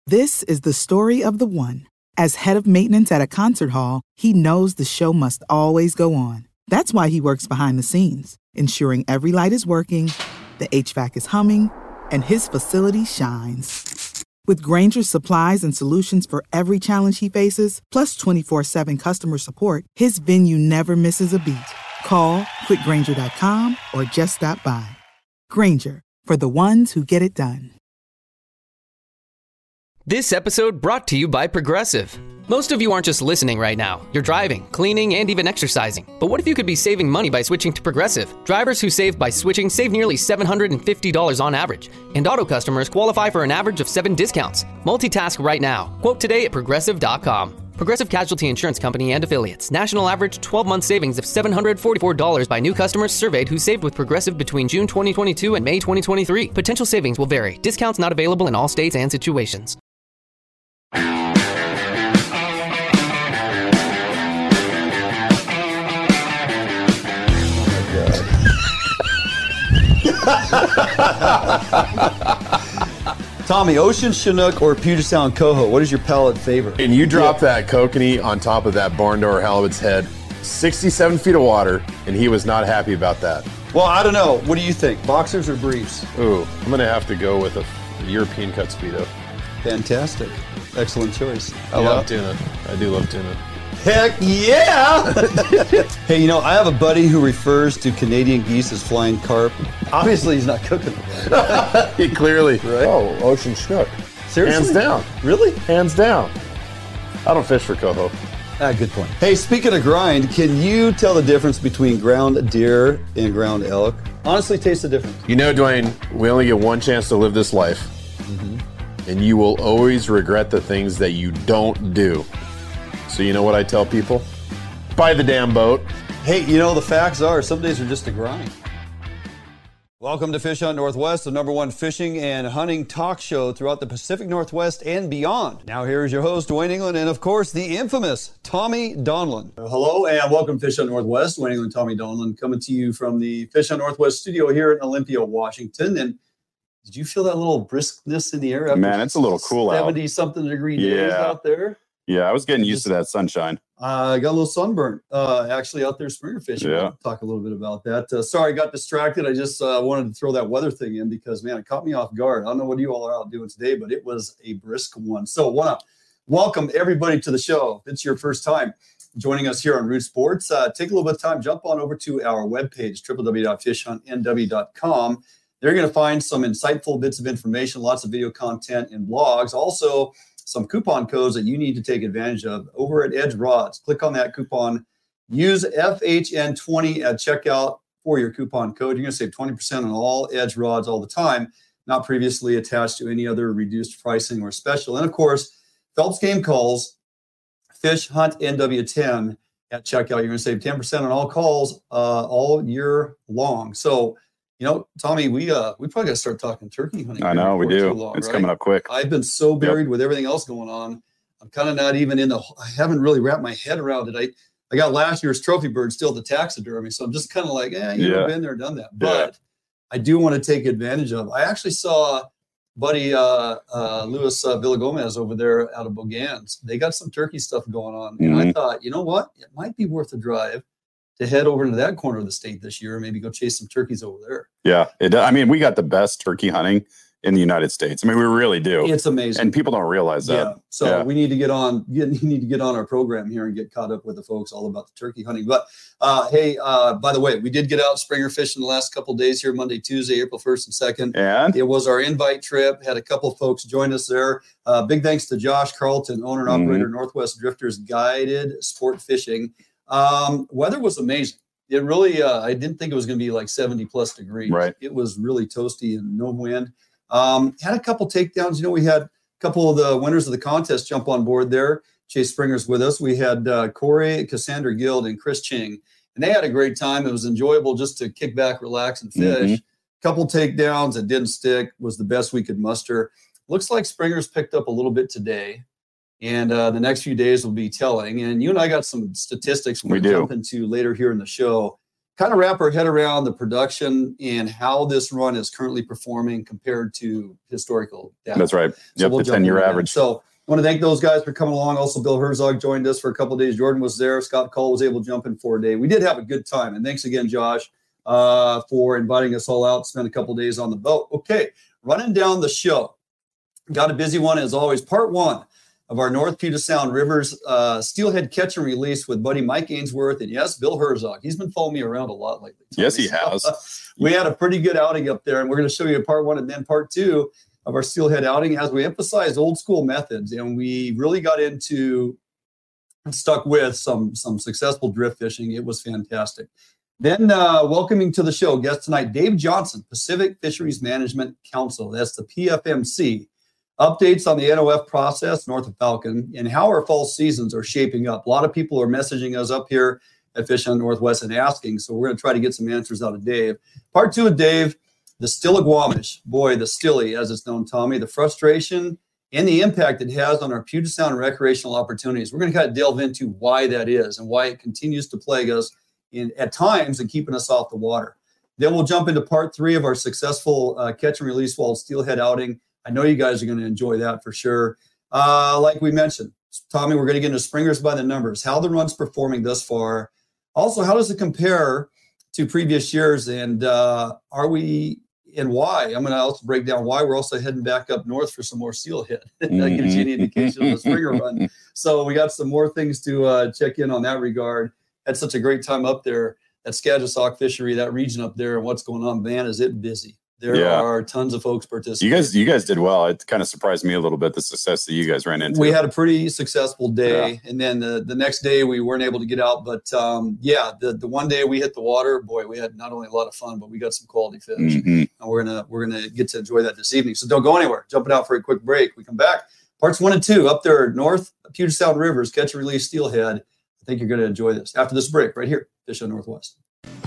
This is the story of the one. As head of maintenance at a concert hall, he knows the show must always go on. That's why he works behind the scenes, ensuring every light is working, the HVAC is humming, and his facility shines. With Grainger's supplies and solutions for every challenge he faces, plus 24/7 customer support, his venue never misses a beat. Call quickgrainger.com or just stop by. Grainger, for the ones who get it done. This episode brought to you by Progressive. Most of you aren't just listening right now. You're driving, cleaning, and even exercising. But what if you could be saving money by switching to Progressive? Drivers who save by switching save nearly $750 on average. And auto customers qualify for an average of 7 discounts. Multitask right now. Quote today at Progressive.com. Progressive Casualty Insurance Company and Affiliates. National average 12-month savings of $744 by new customers surveyed who saved with Progressive between June 2022 and May 2023. Potential savings will vary. Discounts not available in all states and situations. Tommy, Ocean Chinook or Puget Sound Coho, what is your palate favorite? And you drop that kokanee on top of that barn door halibut's head, 67 feet of water, and he was not happy about that. Well, I don't know. What do you think, boxers or briefs? Ooh, I'm going to have to go with a European cut Speedo. Fantastic. Excellent choice. I love tuna. I do love tuna. Heck yeah! Hey, you know, I have a buddy who refers to Canadian geese as flying carp. Obviously, he's not cooking them. He clearly. Right? Oh, Ocean Chinook. Seriously? Hands down. Really? Hands down. I don't fish for coho. Good point. Hey, speaking of grind, can you tell the difference between ground deer and ground elk? Honestly, taste the difference. You know, Dwayne, we only get one chance to live this life. And you will always regret the things that you don't do. So you know what I tell people? Buy the damn boat. Hey, you know, the facts are some days are just a grind. Welcome to Fish Hunt Northwest, the #1 fishing and hunting talk show throughout the Pacific Northwest and beyond. Now here is your host, Dwayne England, and of course, the infamous Tommy Donlan. Hello, and welcome to Fish Hunt Northwest. Dwayne England, Tommy Donlan, coming to you from the Fish Hunt Northwest studio here in Olympia, Washington. And did you feel that little briskness in the air? Man, it's a little cool out. 70-something degree days out there. Yeah, I was getting used to that sunshine. I got a little sunburn, actually, out there springer fishing. Yeah. I'll talk a little bit about that. Sorry, I got distracted. I just wanted to throw that weather thing in because, man, it caught me off guard. I don't know what you all are out doing today, but it was a brisk one. So want to welcome everybody to the show. If it's your first time joining us here on Root Sports, take a little bit of time, jump on over to our webpage, www.fishhuntnw.com. They're going to find some insightful bits of information, lots of video content and blogs. Also, some coupon codes that you need to take advantage of over at Edge Rods. Click on that coupon. Use FHN20 at checkout for your coupon code. You're going to save 20% on all Edge Rods all the time, not previously attached to any other reduced pricing or special. And, of course, Phelps Game Calls, Fish Hunt NW10 at checkout. You're going to save 10% on all calls all year long. So, you know, Tommy, we probably got to start talking turkey hunting. I know, we do. It's coming up quick. I've been so buried with everything else going on. I'm kind of not even I haven't really wrapped my head around it. I got last year's trophy bird still at the taxidermy. So I'm just kind of like, you've been there, done that. But I do want to take advantage of. I actually saw buddy Luis Villagomez over there out of Bogans. They got some turkey stuff going on. And I thought, you know what? It might be worth a drive to head over into that corner of the state this year and maybe go chase some turkeys over there. Yeah. I mean, we got the best turkey hunting in the United States. I mean, we really do. It's amazing. And people don't realize that. Yeah. So we need to get on our program here and get caught up with the folks all about the turkey hunting. But hey, by the way, we did get out springer fishing the last couple of days here, Monday, Tuesday, April 1st and 2nd. And it was our invite trip. Had a couple of folks join us there. Big thanks to Josh Carlton, owner and operator, Northwest Drifters Guided Sport Fishing. Weather was amazing. It really, I didn't think it was going to be like 70 plus degrees. Right. It was really toasty and no wind. Had a couple takedowns. You know, we had a couple of the winners of the contest jump on board there. Chase Springer's with us. We had Corey, Cassandra Guild, and Chris Ching. And they had a great time. It was enjoyable just to kick back, relax, and fish. Couple takedowns that didn't stick was the best we could muster. Looks like Springer's picked up a little bit today. And the next few days will be telling. And you and I got some statistics we'll jump into later here in the show. kind of wrap our head around the production and how this run is currently performing compared to historical data. That's right. So we'll the 10-year average. So I want to thank those guys for coming along. Also, Bill Herzog joined us for a couple of days. Jordan was there. Scott Cole was able to jump in for a day. We did have a good time. And thanks again, Josh, for inviting us all out, spend a couple of days on the boat. Okay, running down the show. Got a busy one as always. Part 1 of our North Puget Sound Rivers Steelhead Catch and Release with buddy Mike Ainsworth and yes, Bill Herzog. He's been following me around a lot lately. Yes, he has. We had a pretty good outing up there, and we're going to show you part 1 and then part 2 of our steelhead outing as we emphasize old school methods, and we really got into and stuck with some successful drift fishing. It was fantastic. Then welcoming to the show guest tonight, Dave Johnson, Pacific Fisheries Management Council. That's the PFMC. Updates on the NOF process north of Falcon and how our fall seasons are shaping up. A lot of people are messaging us up here at Fish on Northwest and asking, so we're going to try to get some answers out of Dave. Part 2 of Dave, the Stillaguamish, boy, the Stilly, as it's known, Tommy, the frustration and the impact it has on our Puget Sound recreational opportunities. We're going to kind of delve into why that is and why it continues to plague us at times and keeping us off the water. Then we'll jump into part 3 of our successful catch and release wild steelhead outing. I know you guys are going to enjoy that for sure. Like we mentioned, Tommy, we're going to get into Springers by the Numbers, how the run's performing thus far. Also, how does it compare to previous years? And are we and why? I'm going to also break down why we're also heading back up north for some more steelhead. That gives you any indication of the Springer run. So we got some more things to check in on that regard. Had such a great time up there at Skagit Fishery, that region up there, and what's going on, man, is it busy. There are tons of folks participating. You guys did well. It kind of surprised me a little bit, the success that you guys ran into. We had a pretty successful day, and then the next day we weren't able to get out. But the one day we hit the water, boy, we had not only a lot of fun, but we got some quality fish, and we're gonna get to enjoy that this evening. So don't go anywhere. Jumping out for a quick break. We come back. Parts 1 and 2 up there, North Puget Sound Rivers, catch and release steelhead. I think you're going to enjoy this after this break right here, Fish on Northwest.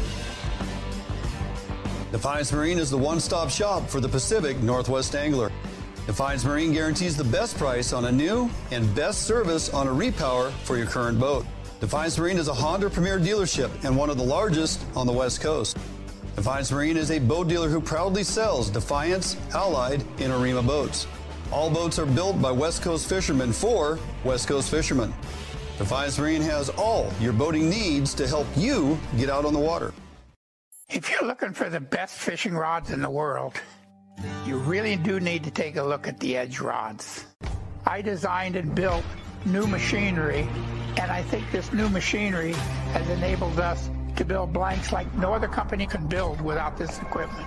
Defiance Marine is the one-stop shop for the Pacific Northwest angler. Defiance Marine guarantees the best price on a new and best service on a repower for your current boat. Defiance Marine is a Honda Premier dealership and one of the largest on the West Coast. Defiance Marine is a boat dealer who proudly sells Defiance, Allied, and Arima boats. All boats are built by West Coast fishermen for West Coast fishermen. Defiance Marine has all your boating needs to help you get out on the water. If you're looking for the best fishing rods in the world, you really do need to take a look at the Edge rods. I designed and built new machinery, and I think this new machinery has enabled us to build blanks like no other company can build without this equipment.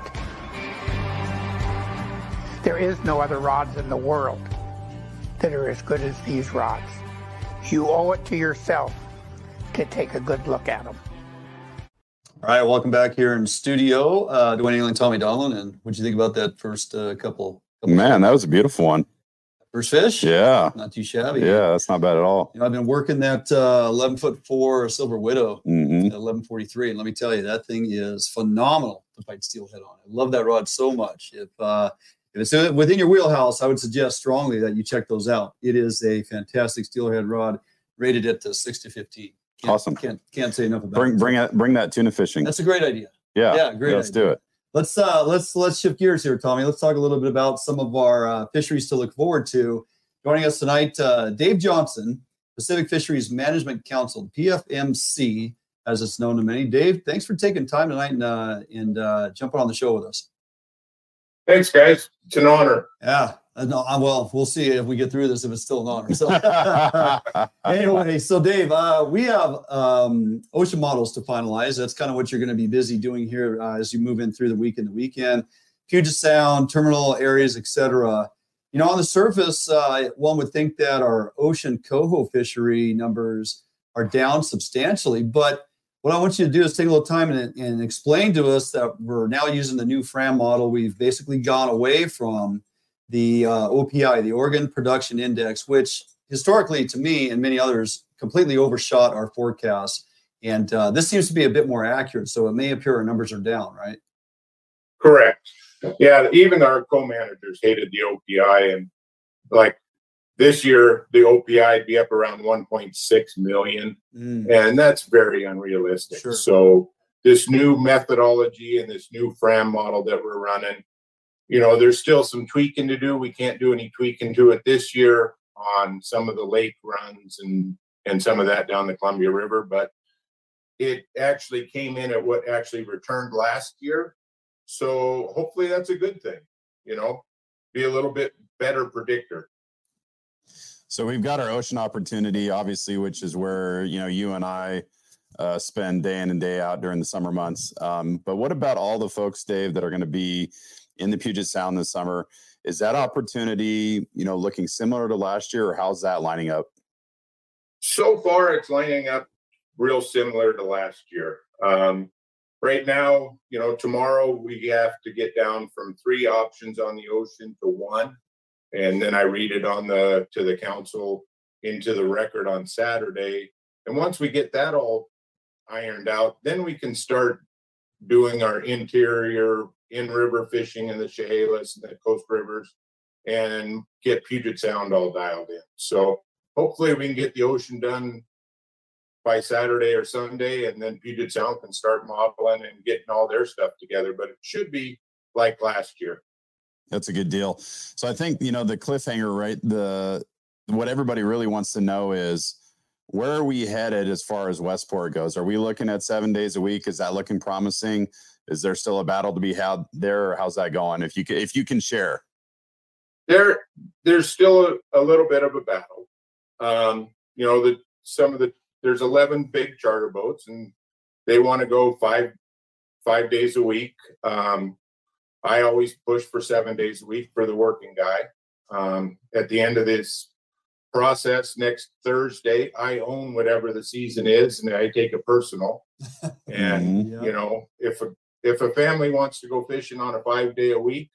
There is no other rods in the world that are as good as these rods. You owe it to yourself to take a good look at them. All right, welcome back here in studio. Dwayne Ailing, Tommy Donlin, and what'd you think about that first couple? Man, that was a beautiful one. First fish? Yeah. Not too shabby. Yeah, that's not bad at all. You know, I've been working that 11'4" Silver Widow at 1143, and let me tell you, that thing is phenomenal to fight steelhead on. I love that rod so much. If it's within your wheelhouse, I would suggest strongly that you check those out. It is a fantastic steelhead rod, rated at 6-15. Awesome. Can't say enough about it. Bring that tuna fishing. That's a great idea. Yeah, great. Let's do it. Let's shift gears here, Tommy. Let's talk a little bit about some of our fisheries to look forward to. Joining us tonight, Dave Johnson, Pacific Fisheries Management Council, PFMC, as it's known to many. Dave, thanks for taking time tonight and jumping on the show with us. Thanks, guys. It's an honor. Yeah. No, well, we'll see if we get through this, if it's still an honor. So anyway, so Dave, we have ocean models to finalize. That's kind of what you're going to be busy doing here as you move in through the week and the weekend. Puget Sound, terminal areas, etc. You know, on the surface, one would think that our ocean coho fishery numbers are down substantially. But what I want you to do is take a little time and explain to us that we're now using the new FRAM model. We've basically gone away from the OPI, the Oregon Production Index, which historically, to me and many others, completely overshot our forecasts. And this seems to be a bit more accurate. So it may appear our numbers are down, right? Correct. Yeah, even our co-managers hated the OPI. And like this year, the OPI would be up around 1.6 million. And that's very unrealistic. Sure. So this new methodology and this new FRAM model that we're running, you know, there's still some tweaking to do. We can't do any tweaking to it this year on some of the lake runs and some of that down the Columbia River, but it actually came in at what actually returned last year. So hopefully that's a good thing, you know, be a little bit better predictor. So we've got our ocean opportunity, obviously, which is where, you know, you and I spend day in and day out during the summer months. But what about all the folks, Dave, that are going to be in the Puget Sound this summer? Is that opportunity, you know, looking similar to last year, or how's that lining up? So far, it's lining up real similar to last year. Right now, you know, tomorrow we have to get down from 3 options on the ocean to 1. And then I read it to the council into the record on Saturday. And once we get that all ironed out, then we can start doing our interior in-river fishing in the Chehalis and the coast rivers and get Puget Sound all dialed in. So hopefully we can get the ocean done by Saturday or Sunday, and then Puget Sound can start modeling and getting all their stuff together. But it should be like last year. That's a good deal. So I think, you know, the cliffhanger, right? What everybody really wants to know is, where are we headed as far as Westport goes? Are we looking at 7 days a week? Is that looking promising? Is there still a battle to be had there? Or how's that going? If you can share. There's still a little bit of a battle. You know, there's 11 big charter boats, and they want to go five days a week. I always push for 7 days a week for the working guy. At the end of this process next Thursday, I own whatever the season is, and I take it personal. And you know, if a family wants to go fishing on a 5 day a week,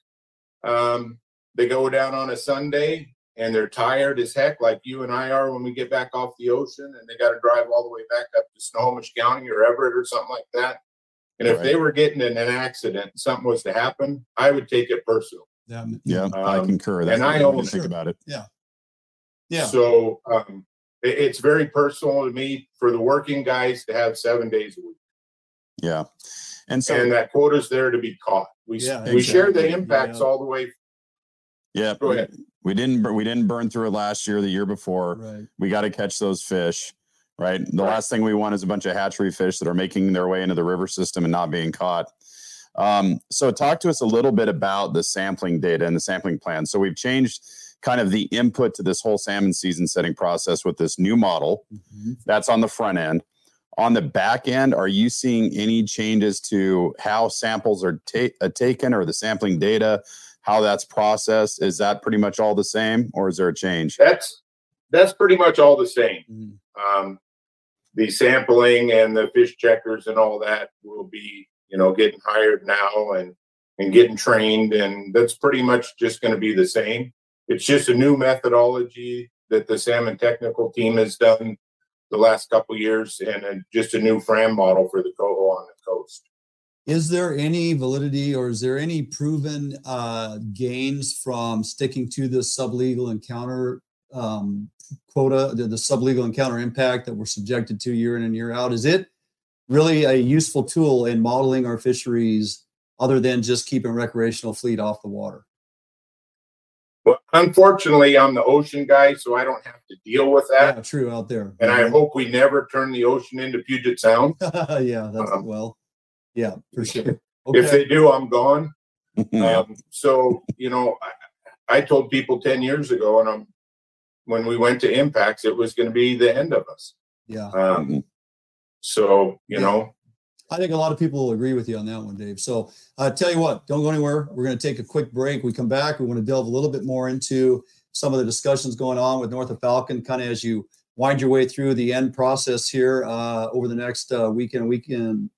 they go down on a Sunday and they're tired as heck, like you and I are when we get back off the ocean, and they got to drive all the way back up to Snohomish County or Everett or something like that. And if they were getting in an accident, something was to happen, I would take it personal. Yeah, I concur. That's and I always think about it. Yeah. So it's very personal to me for the working guys to have 7 days a week. Yeah, and that quota's there to be caught. We share the impacts all the way. Yeah, go ahead. We didn't burn through it last year, the year before. Right. We got to catch those fish. Right. The last thing we want is a bunch of hatchery fish that are making their way into the river system and not being caught. So talk to us a little bit about the sampling data and the sampling plan. So we've changed kind of the input to this whole salmon season setting process with this new model. That's on the front end. On the back end, are you seeing any changes to how samples are taken, or the sampling data, how that's processed? Is that pretty much all the same, or is there a change? That's pretty much all the same. The sampling and the fish checkers and all that will be, you know, getting hired now and getting trained, and that's pretty much just going to be the same. It's just a new methodology that the salmon technical team has done the last couple of years, and just a new FRAM model for the coho on the coast. Is there any validity, or is there any proven gains from sticking to the sublegal encounter quota, the sublegal encounter impact that we're subjected to year in and year out? Is it really a useful tool in modeling our fisheries, other than just keeping recreational fleet off the water? Well, unfortunately, I'm the ocean guy, so I don't have to deal with that. Yeah, true, out there. And I hope we never turn the ocean into Puget Sound. Yeah, yeah, for sure. Okay. If they do, I'm gone. So, you know, I told people 10 years ago, and when we went to impacts, it was going to be the end of us. Yeah. So, you know, I think a lot of people will agree with you on that one, Dave. So tell you what, don't go anywhere. We're going to take a quick break. We come back. We want to delve a little bit more into some of the discussions going on with North of Falcon, kind of as you wind your way through the end process here over the next week. And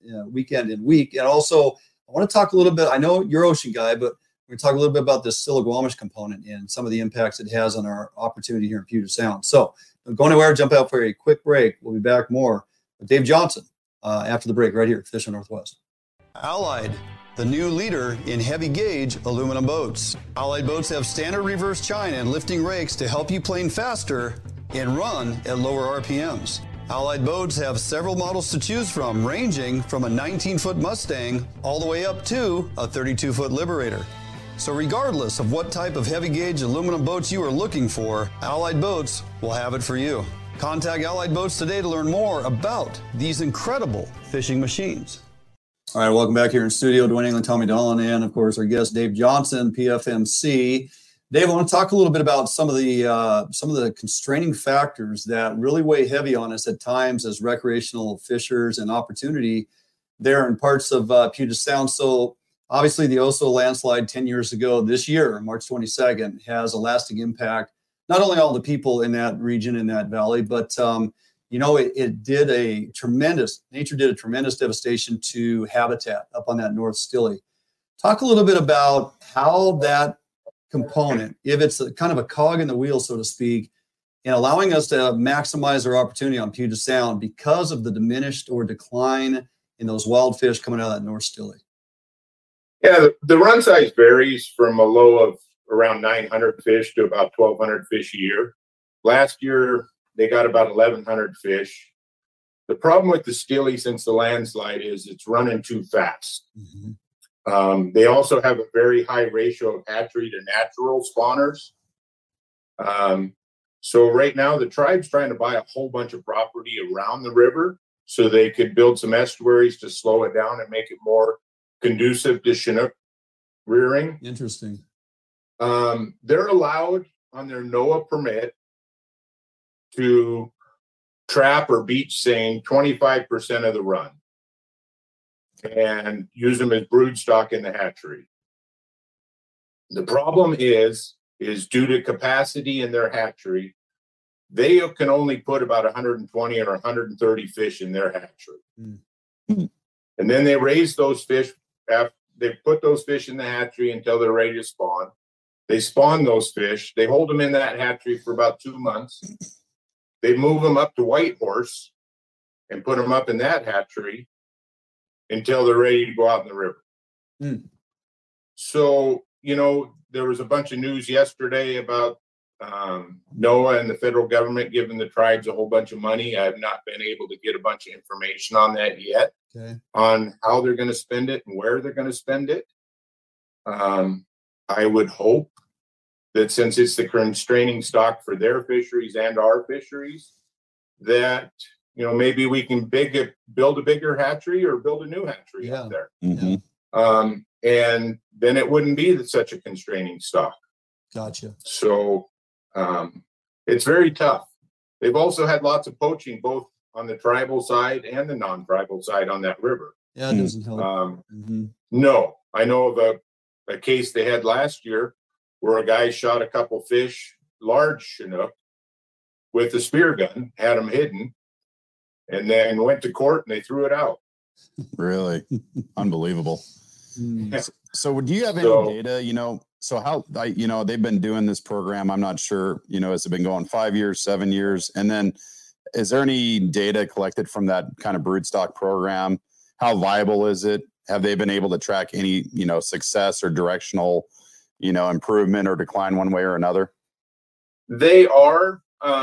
also, I want to talk a little bit. I know you're ocean guy, but we're going to talk a little bit about this Stillaguamish component and some of the impacts it has on our opportunity here in Puget Sound. So don't go anywhere. Jump out for a quick break. We'll be back more with Dave Johnson after the break right here at Fishing Northwest. Allied, the new leader in heavy gauge aluminum boats. Allied boats have standard reverse chine and lifting rakes to help you plane faster and run at lower RPMs. Allied Boats have several models to choose from, ranging from a 19-foot Mustang all the way up to a 32-foot Liberator. So regardless of what type of heavy gauge aluminum boats you are looking for, Allied Boats will have it for you. Contact Allied Boats today to learn more about these incredible fishing machines. All right, welcome back here in studio. Dwayne England, Tommy Dolan, and of course our guest Dave Johnson, PFMC. Dave, I want to talk a little bit about some of the constraining factors that really weigh heavy on us at times as recreational fishers and opportunity there in parts of Puget Sound. So obviously the Oso landslide 10 years ago this year, March 22nd, has a lasting impact, not only on the people in that region, in that valley, but nature did a tremendous devastation to habitat up on that North Stille. Talk a little bit about how that component, if it's a kind of a cog in the wheel, so to speak, in allowing us to maximize our opportunity on Puget Sound because of the diminished or decline in those wild fish coming out of that North Stille. Yeah, the run size varies from a low of around 900 fish to about 1,200 fish a year. Last year, they got about 1,100 fish. The problem with the Stille since the landslide is it's running too fast. Mm-hmm. They also have a very high ratio of hatchery to natural spawners. So right now the tribe's trying to buy a whole bunch of property around the river so they could build some estuaries to slow it down and make it more conducive to Chinook rearing. Interesting. They're allowed on their NOAA permit to trap or beach seine 25% of the run and use them as brood stock in the hatchery. The problem is due to capacity in their hatchery, they can only put about 120 or 130 fish in their hatchery. Mm. And then they raise those fish after they put those fish in the hatchery until they're ready to spawn. They spawn those fish. They hold them in that hatchery for about 2 months. They move them up to Whitehorse and put them up in that hatchery until they're ready to go out in the river. Mm. So, there was a bunch of news yesterday about NOAA and the federal government giving the tribes a whole bunch of money. I have not been able to get a bunch of information on that yet, on how they're going to spend it and where they're going to spend it. I would hope that since it's the constraining stock for their fisheries and our fisheries, that, maybe we can build a bigger hatchery or build a new hatchery out there. Mm-hmm. And then it wouldn't be such a constraining stock. Gotcha. So it's very tough. They've also had lots of poaching, both on the tribal side and the non-tribal side on that river. Yeah, it doesn't help. No, I know of a case they had last year where a guy shot a couple fish, large Chinook, with a spear gun, had them hidden, and then went to court and they threw it out. Really? Unbelievable. Yeah. So do you have any data, so how, they've been doing this program, I'm not sure, has it been going 5 years, 7 years? And then is there any data collected from that kind of broodstock program? How viable is it? Have they been able to track any, success or directional, improvement or decline one way or another? They are,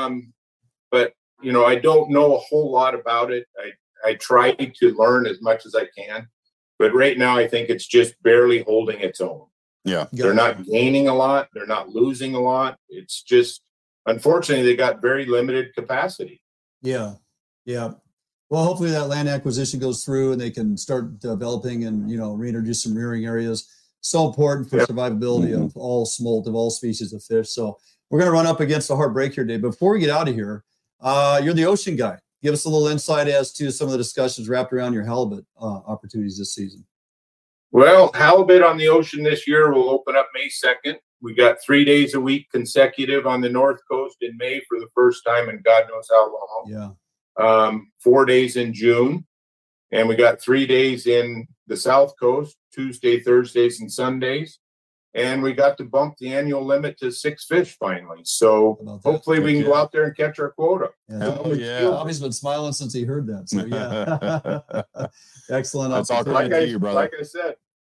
but, I don't know a whole lot about it. I try to learn as much as I can, but right now I think it's just barely holding its own. Yeah. They're not gaining a lot. They're not losing a lot. It's just, unfortunately, they got very limited capacity. Yeah. Yeah. Well, hopefully that land acquisition goes through and they can start developing and, reintroduce some rearing areas. So important for survivability of all smolt, of all species of fish. So we're going to run up against a hard break here, Dave. Before we get out of here, you're the ocean guy. Give us a little insight as to some of the discussions wrapped around your halibut opportunities this season. Well, halibut on the ocean this year will open up May 2nd. We got 3 days a week consecutive on the North Coast in May for the first time in God knows how long. Yeah. 4 days in June. And we got 3 days in the South Coast, Tuesday, Thursdays, and Sundays. And we got to bump the annual limit to 6 fish finally. So hopefully we can go out there and catch our quota. Yeah. Bobby's been smiling since he heard that. So yeah. Excellent. That's all credit to you, brother. Like I said,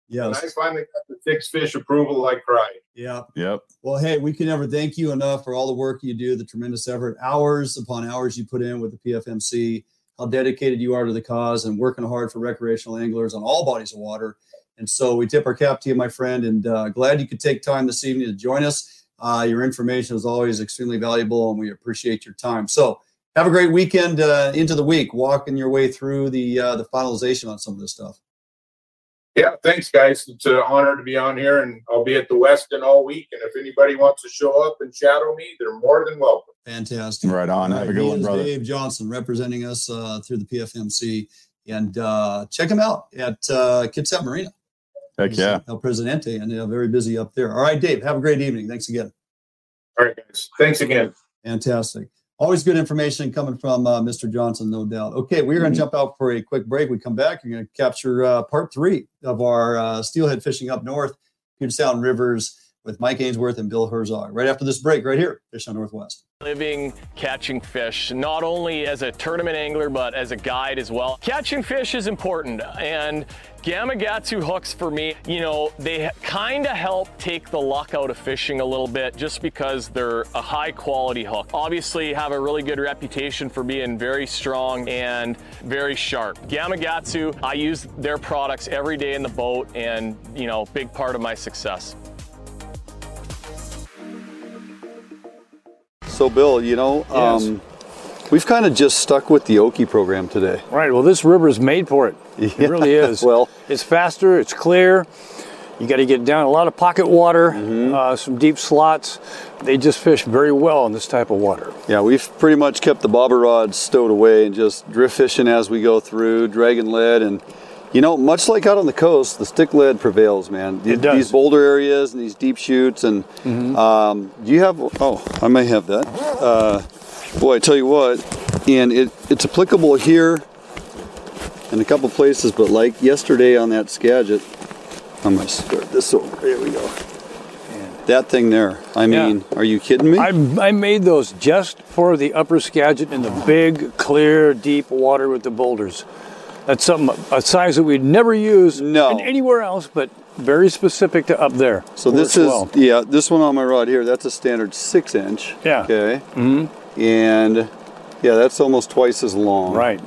Yes. When I finally got the fixed fish approval, I cried. Yeah. Yep. Well, hey, we can never thank you enough for all the work you do, the tremendous effort, hours upon hours you put in with the PFMC, how dedicated you are to the cause and working hard for recreational anglers on all bodies of water. And so we tip our cap to you, my friend, and glad you could take time this evening to join us. Your information is always extremely valuable, and we appreciate your time. So have a great weekend into the week, walking your way through the finalization on some of this stuff. Yeah, thanks, guys. It's an honor to be on here, and I'll be at the Westin all week. And if anybody wants to show up and shadow me, they're more than welcome. Fantastic. Right on. Have a good one, brother. Dave Johnson representing us through the PFMC. And check him out at Kitsap Marina. Heck yeah. El Presidente, and very busy up there. All right, Dave, have a great evening. Thanks again. All right, guys. Thanks again. Fantastic. Always good information coming from Mr. Johnson, no doubt. Okay, we're going to jump out for a quick break. We come back. You're going to capture part 3 of our steelhead fishing up north, Puget Sound Rivers, with Mike Ainsworth and Bill Herzog. Right after this break, right here, Fish on Northwest. Living, catching fish, not only as a tournament angler, but as a guide as well. Catching fish is important, and Gamakatsu hooks for me, you know, they kind of help take the luck out of fishing a little bit just because they're a high quality hook. Obviously have a really good reputation for being very strong and very sharp. Gamakatsu, I use their products every day in the boat, and, you know, big part of my success. So, Bill, you know, we've kind of just stuck with the Oki program today. Right. Well, this river is made for it. It really is. Well, it's faster. It's clear. You got to get down a lot of pocket water, some deep slots. They just fish very well in this type of water. Yeah, we've pretty much kept the bobber rods stowed away and just drift fishing as we go through, dragging lead. And, you know, much like out on the coast, the stick lead prevails, man. It does. These boulder areas and these deep chutes. And you have, I may have that. Boy, I tell you what, and it's applicable here in a couple places, but like yesterday on that Skagit, I'm going to start this over. There we go. That thing there. I mean, are you kidding me? I made those just for the upper Skagit in the big, clear, deep water with the boulders. That's something, a size that we'd never use anywhere else, but very specific to up there. So this is, this one on my rod here, that's a standard 6-inch. Yeah. Okay. And yeah, that's almost twice as long. Right.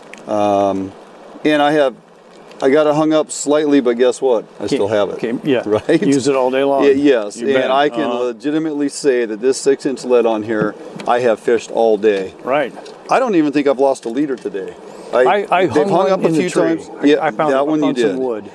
And I got it hung up slightly, but guess what? I still have it. Okay, yeah. Right? Use it all day long. Yeah, yes. And I can legitimately say that this 6-inch lead on here, I have fished all day. Right. I don't even think I've lost a leader today. They've hung up a few times. Yeah, I found that one you did. Some wood.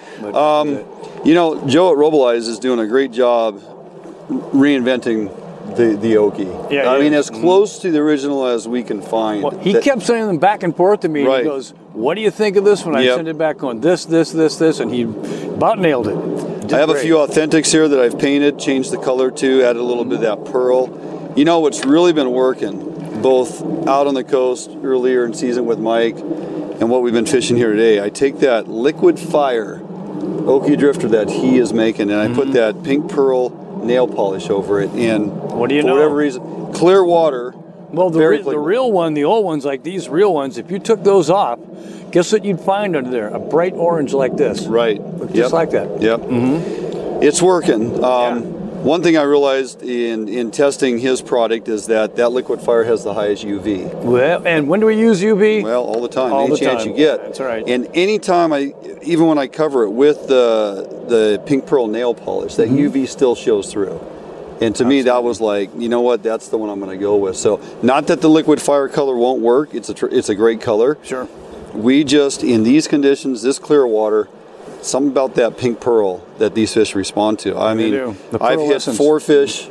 You know, Joe at Robelize is doing a great job reinventing the Oki. Yeah, I mean, as close to the original as we can find. Well, he kept sending them back and forth to me. And he goes, "What do you think of this one?" I sent it back on this, and he about nailed it. I have a few authentics here that I've painted, changed the color to, added a little bit of that pearl. You know what's really been working, both out on the coast earlier in season with Mike and what we've been fishing here today. I take that liquid fire Oki drifter that he is making, and I put that pink pearl nail polish over it, and what do you know? For whatever reason, clear water. Well, the real one, the old ones like these real ones, if you took those off, guess what you'd find under there? A bright orange like this. Right. Just like that. Yep. It's working. One thing I realized in testing his product is that liquid fire has the highest UV. Well, and when do we use UV? Well, all the time. All Any the chance time. you get. That's right. And anytime even when I cover it with the pink pearl nail polish, that UV still shows through. And to me, that was like, you know what? That's the one I'm going to go with. So, not that the liquid fire color won't work. It's a great color. Sure. We just, in these conditions, this clear water, something about that pink pearl that these fish respond to. I mean, I've hit 4 fish,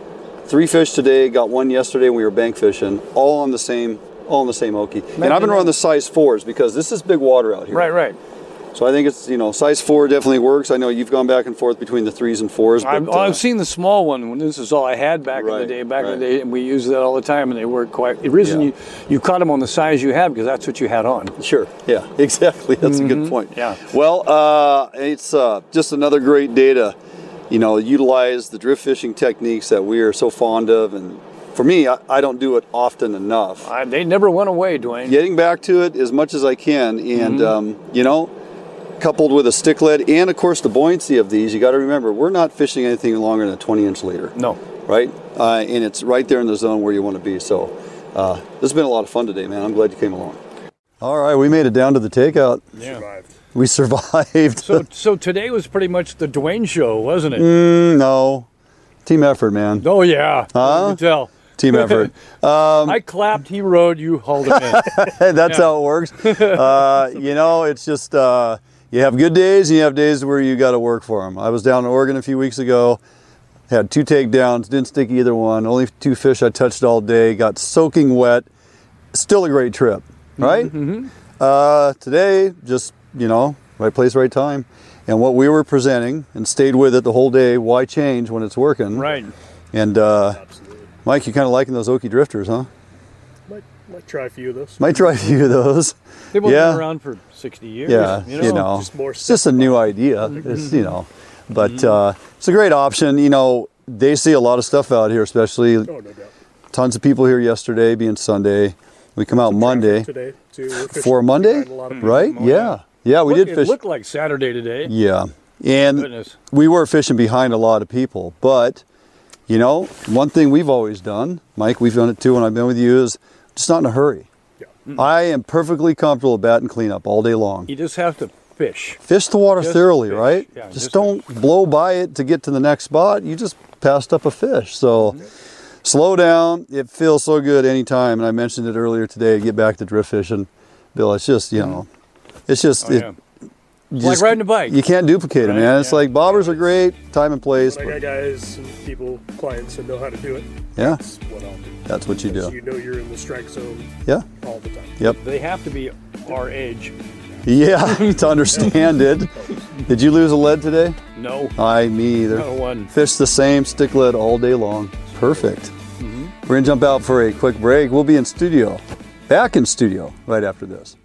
3 fish today, got 1 yesterday when we were bank fishing, all on the same Oki. And I've been running the size 4s because this is big water out here. Right. So I think it's, size 4 definitely works. I know you've gone back and forth between the 3s and 4s. But, I've seen the small one when this is all I had back in the day. And we used that all the time, and they work quite. The reason you caught them on the size you had because that's what you had on. Sure. Yeah. Exactly. That's a good point. Yeah. Well, it's just another great day to, utilize the drift fishing techniques that we are so fond of. And for me, I don't do it often enough. They never went away, Dwayne. Getting back to it as much as I can, and coupled with a stick lead and, of course, the buoyancy of these, you got to remember, we're not fishing anything longer than a 20-inch leader. No. Right? And it's right there in the zone where you want to be. So this has been a lot of fun today, man. I'm glad you came along. All right, we made it down to the takeout. Yeah. We survived. So today was pretty much the Dwayne show, wasn't it? No. Team effort, man. Oh, yeah. Huh? You can tell. Team effort. I clapped, he rode, you hauled him in. That's how it works. It's just you have good days and you have days where you got to work for them. I was down in Oregon a few weeks ago, had 2 takedowns, didn't stick either one, only 2 fish I touched all day, got soaking wet. Still a great trip, right? Mm-hmm. Today, just, right place, right time. And what we were presenting and stayed with it the whole day, why change when it's working? Right. And Mike, you kind of liking those Okie drifters, huh? Might try a few of those. Might try a few of those. They've been around for 60 years. Yeah, it's just a new idea. It's, but it's a great option. They see a lot of stuff out here, especially no doubt. Tons of people here yesterday, being Sunday. We come out Monday. Today, too. For Monday, right? Yeah, we did fish. It looked like Saturday today. Yeah, and we were fishing behind a lot of people, but. One thing we've always done, Mike, we've done it too when I've been with you, is just not in a hurry. Yeah. I am perfectly comfortable with bat and cleanup all day long. You just have to fish. Fish the water thoroughly, fish. Right? Yeah, just don't blow by it to get to the next spot. You just passed up a fish. So slow down. It feels so good anytime. And I mentioned it earlier today, get back to drift fishing. Bill, it's just, it's just... It's like riding a bike. You can't duplicate it, man. It's like bobbers are great, time and place. When I got guys and people, clients that know how to do it. Yeah. That's what I'll do. That's what you do. You're in the strike zone all the time. Yep. They have to be our age. Yeah, to understand it. Did you lose a lead today? No. Me either. Not one. Fish the same stick lead all day long. Perfect. Mm-hmm. We're going to jump out for a quick break. We'll be back in studio right after this.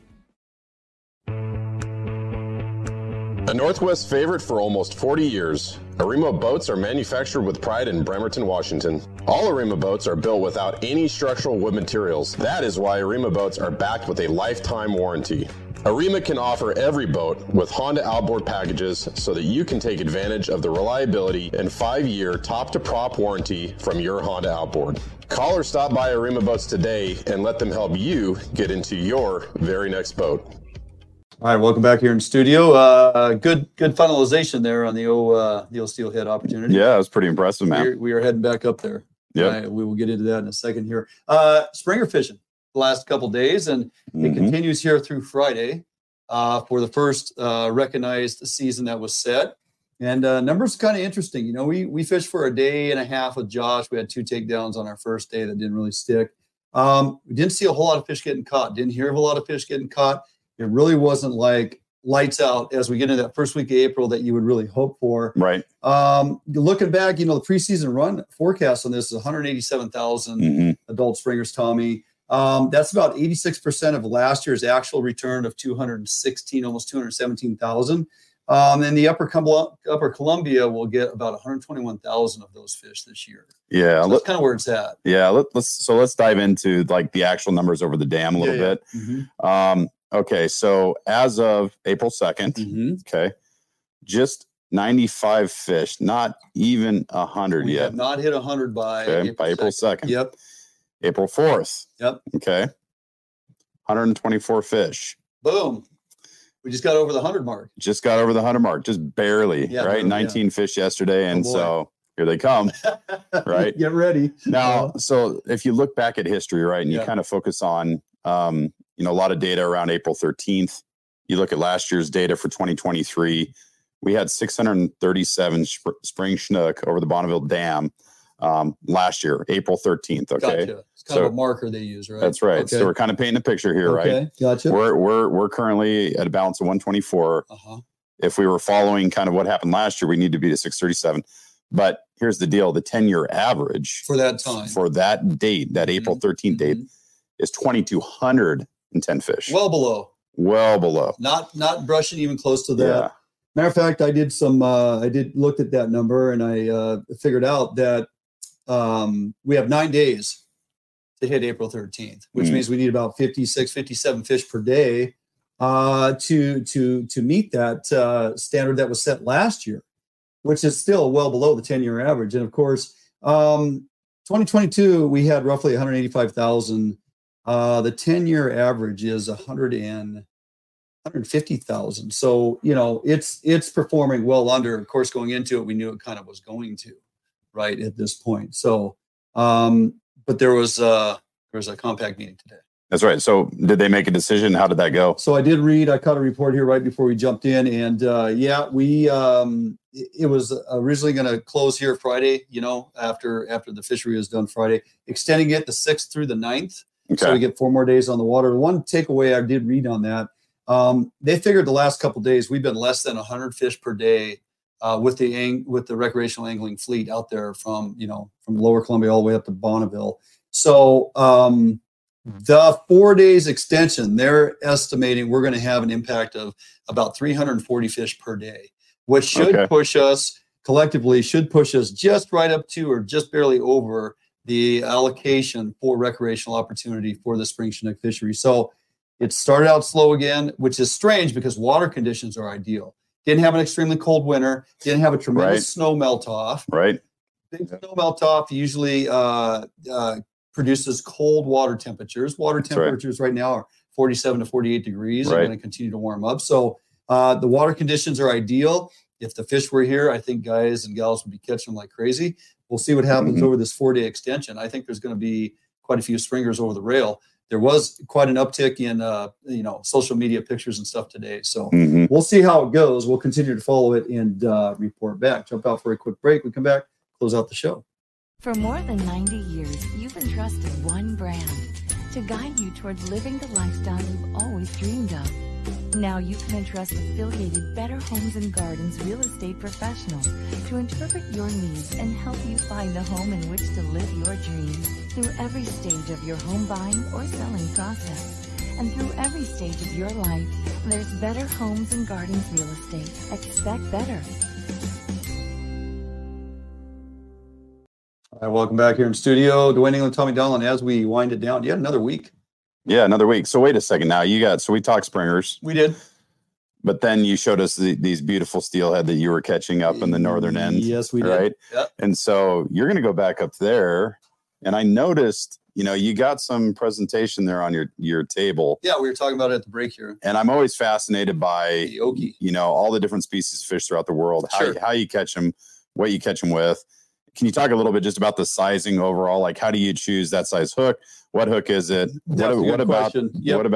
A Northwest favorite for almost 40 years, Arima boats are manufactured with pride in Bremerton, Washington. All Arima boats are built without any structural wood materials. That is why Arima boats are backed with a lifetime warranty. Arima can offer every boat with Honda outboard packages so that you can take advantage of the reliability and 5-year top-to-prop warranty from your Honda outboard. Call or stop by Arima Boats today and let them help you get into your very next boat. All right, welcome back here in studio. Good finalization there on the old steelhead opportunity. Yeah, it was pretty impressive, man. We are heading back up there. Yeah, we will get into that in a second here. Springer fishing the last couple days, and it continues here through Friday for the first recognized season that was set. And numbers kind of interesting. We fished for a day and a half with Josh. We had 2 takedowns on our first day that didn't really stick. We didn't see a whole lot of fish getting caught. Didn't hear of a lot of fish getting caught. It really wasn't like lights out as we get into that first week of April that you would really hope for. Right. Looking back, the preseason run forecast on this is 187,000 adult springers, Tommy. That's about 86% of last year's actual return of 216, almost 217,000. And the Upper Columbia will get about 121,000 of those fish this year. Yeah, so that's kind of where it's at. Yeah, let's dive into like the actual numbers over the dam a little bit. Mm-hmm. Okay, so as of April 2nd, okay, just 95 fish, not even 100 we yet. Have not hit 100 by April 2nd. Yep. April 4th. Yep. Okay. 124 fish. Boom. We just got over the 100 mark. Just barely, right? Barely, 19 fish yesterday, and so here they come, right? Get ready. Now, so if you look back at history, right, and you kind of focus on, a lot of data around April 13th, you look at last year's data for 2023, we had 637 spring snook over the Bonneville Dam last year, April 13th. Okay. Gotcha. It's kind of a marker they use, right? That's right. Okay. So we're kind of painting a picture here, right? Gotcha. We're currently at a balance of 124. If we were following kind of what happened last year, we need to be to 637. But here's the deal. The 10-year average for that time, for that date, that April 13th date, is 2,210 fish. Well below. Not brushing even close to that. Yeah. Matter of fact, I did looked at that number, and I figured out that we have 9 days to hit April 13th, which means we need about 56, 57 fish per day to meet that standard that was set last year, which is still well below the 10-year average. And of course, 2022 we had roughly 185,000. The 10-year average is 150,000. So, it's performing well under. Of course, going into it, we knew it kind of was going to, right, at this point. So, but there was a compact meeting today. That's right. So did they make a decision? How did that go? So I caught a report here right before we jumped in, and it was originally going to close here Friday, after the fishery was done Friday, extending it the 6th through the 9th. Okay. So we get 4 more days on the water. One takeaway I did read on that, they figured the last couple of days we've been less than 100 fish per day with the recreational angling fleet out there from Lower Columbia all the way up to Bonneville. So the 4 days extension, they're estimating we're going to have an impact of about 340 fish per day, which should push us just right up to or just barely over the allocation for recreational opportunity for the spring Chinook fishery. So it started out slow again, which is strange because water conditions are ideal. Didn't have an extremely cold winter. Didn't have a tremendous snow melt off. Right. Big snow melt off usually produces cold water temperatures. Water temperatures right now are 47 to 48 degrees. They're going to continue to warm up. So the water conditions are ideal. If the fish were here, I think guys and gals would be catching them like crazy. We'll see what happens over this 4-day extension. I think there's going to be quite a few springers over the rail. There was quite an uptick in, social media pictures and stuff today. So we'll see how it goes. We'll continue to follow it and report back. Jump out for a quick break. We come back, close out the show. For more than 90 years, you've entrusted one brand to guide you towards living the lifestyle you've always dreamed of. Now you can entrust affiliated Better Homes and Gardens real estate professionals to interpret your needs and help you find the home in which to live your dreams through every stage of your home buying or selling process. And through every stage of your life, there's Better Homes and Gardens real estate. Expect better. All right, welcome back here in studio. Dwayne England, Tommy Donlan, as we wind it down. Another week. Yeah, another week. So wait a second now. We talked springers. We did. But then you showed us these beautiful steelhead that you were catching up in the northern end. Yes, we did. Right? Yep. And so you're going to go back up there. And I noticed, you got some presentation there on your table. Yeah, we were talking about it at the break here. And I'm always fascinated by, the okie. All the different species of fish throughout the world, Sure. how you catch them, what you catch them with. Can you talk a little bit just about the sizing overall? Like, how do you choose that size hook? What hook is it? What about the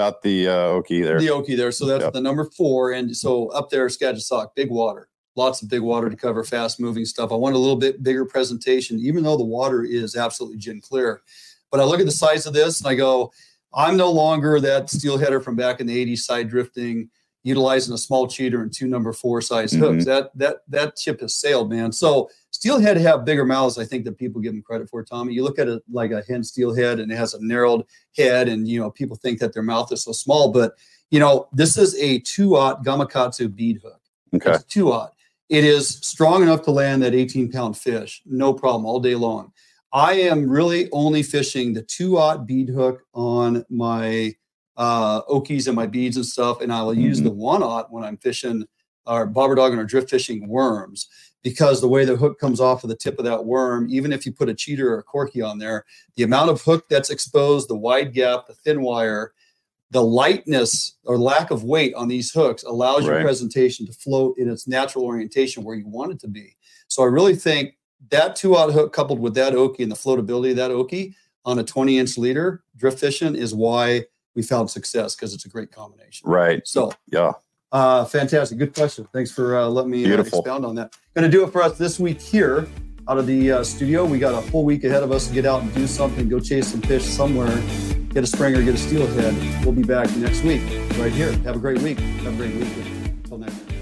okie there? The okie there. So that's the number 4. And so up there, Skagit Sock, big water. Lots of big water to cover, fast moving stuff. I want a little bit bigger presentation, even though the water is absolutely gin clear. But I look at the size of this and I go, I'm no longer that steelheader from back in the 80s, side drifting, utilizing a small cheater and 2 number 4 size hooks. That ship has sailed, man. So steelhead have bigger mouths, I think, that people give them credit for, Tommy. You look at it like a hen steelhead and it has a narrowed head and, people think that their mouth is so small. But, this is a 2-aught Gamakatsu bead hook. Okay. It's 2-aught. It is strong enough to land that 18-pound fish. No problem, all day long. I am really only fishing the 2-aught bead hook on my okies and my beads and stuff, and I will use the 1-aught when I'm fishing or bobber dogging or drift fishing worms, because the way the hook comes off of the tip of that worm, even if you put a cheater or a corky on there, the amount of hook that's exposed, the wide gap, the thin wire, the lightness or lack of weight on these hooks allows your presentation to float in its natural orientation where you want it to be. So I really think that 2-aught hook coupled with that okie and the floatability of that okie on a 20-inch leader drift fishing is why we found success, because it's a great combination. Right. So, yeah. Fantastic. Good question. Thanks for letting me expound on that. Going to do it for us this week here out of the studio. We got a full week ahead of us to get out and do something, go chase some fish somewhere, get a springer, get a steelhead. We'll be back next week right here. Have a great week. Have a great weekend. Until next time.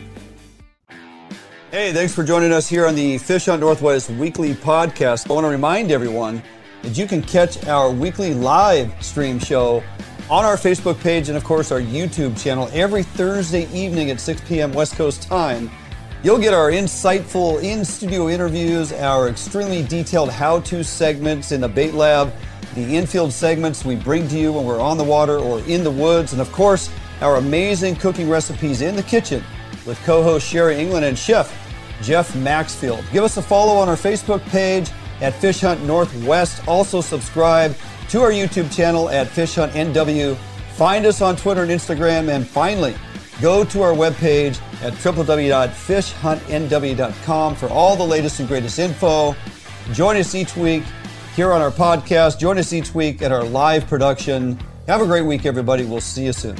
Hey, thanks for joining us here on the Fish Hunt Northwest weekly podcast. I want to remind everyone that you can catch our weekly live stream show on our Facebook page and, of course, our YouTube channel every Thursday evening at 6 p.m. West Coast time. You'll get our insightful in-studio interviews, our extremely detailed how-to segments in the bait lab, the infield segments we bring to you when we're on the water or in the woods, and, of course, our amazing cooking recipes in the kitchen with co-host Sherry England and Chef Jeff Maxfield. Give us a follow on our Facebook page at Fish Hunt Northwest. Also subscribe to our YouTube channel at Fish Hunt NW. Find us on Twitter and Instagram. And finally, go to our webpage at www.fishhuntnw.com for all the latest and greatest info. Join us each week here on our podcast. Join us each week at our live production. Have a great week, everybody. We'll see you soon.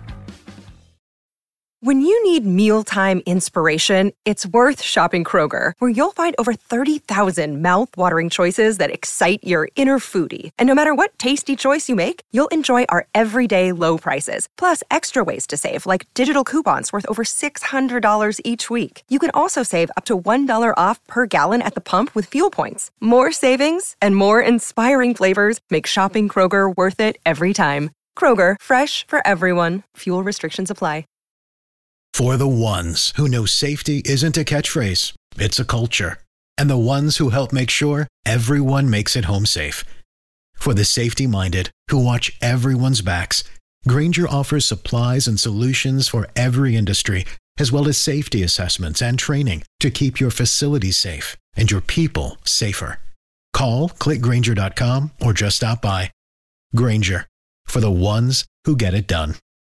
When you need mealtime inspiration, it's worth shopping Kroger, where you'll find over 30,000 mouth-watering choices that excite your inner foodie. And no matter what tasty choice you make, you'll enjoy our everyday low prices, plus extra ways to save, like digital coupons worth over $600 each week. You can also save up to $1 off per gallon at the pump with fuel points. More savings and more inspiring flavors make shopping Kroger worth it every time. Kroger, fresh for everyone. Fuel restrictions apply. For the ones who know safety isn't a catchphrase, it's a culture. And the ones who help make sure everyone makes it home safe. For the safety-minded who watch everyone's backs, Grainger offers supplies and solutions for every industry, as well as safety assessments and training to keep your facilities safe and your people safer. Call, click Grainger.com, or just stop by. Grainger, for the ones who get it done.